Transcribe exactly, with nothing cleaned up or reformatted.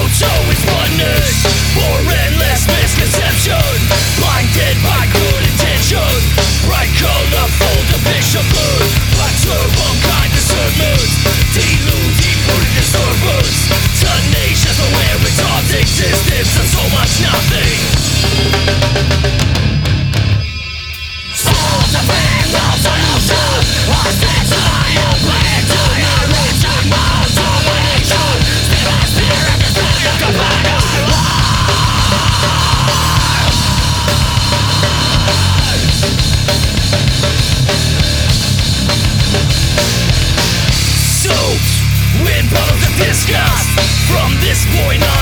so it's blindness for endless misconception, blinded by good intention, bright colorful depiction of good, black turbo kind discernment, deluding rooted disturbance, tenacious aware it's God's existence and so much nothing. Souls of evil solution, or sense of iron blade to your roots and bones domination, spirit, spirit, the spirit, companion. Soaked with bottles of disgust, from this point on